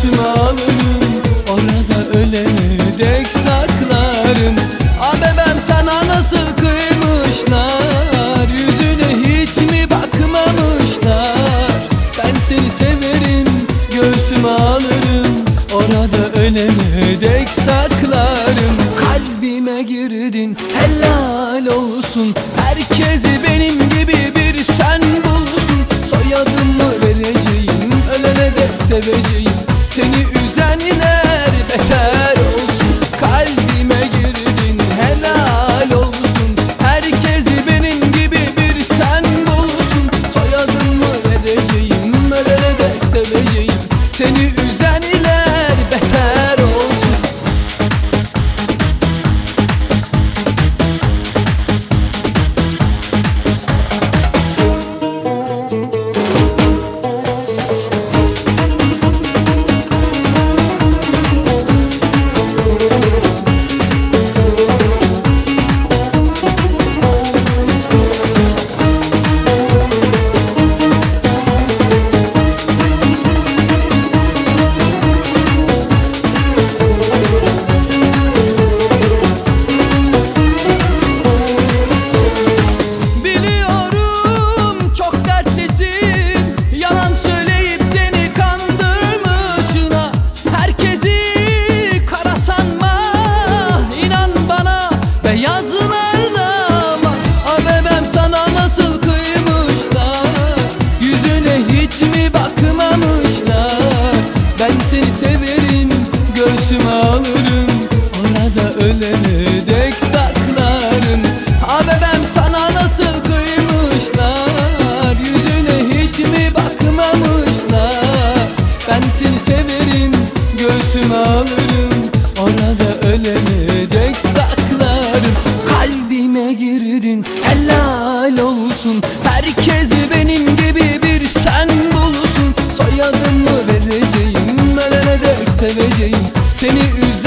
göğsüme alırım, orada ölene dek saklarım. Ağabeyim sana nasıl kıymışlar, yüzüne hiç mi bakmamışlar? Ben seni severim, göğsüme alırım, orada ölene dek saklarım. Kalbime girdin, helal olsun, herkesi benim gibi bir sen bulsun. Soyadımı vereceğim, ölene dek seveceğim, seni üzenler beter olsun. Kalbime girdin, helal olsun, herkesi benim gibi bir sen bulsun. Soyadımı vereceğim, ölene dek seveceğim, seni üzenler beter olsun. Göğsüme alırım, orada ölene dek saklarım. Ağabeyim sana nasıl kıymışlar, yüzüne hiç mi bakmamışlar? Ben seni severim, göğsüme alırım, orada ölene dek saklarım. Kalbime girdin, helal olsun, herkesi benim gibi bir sen bulsun. Soyadımı vereceğim, ölene dek seveceğim, seni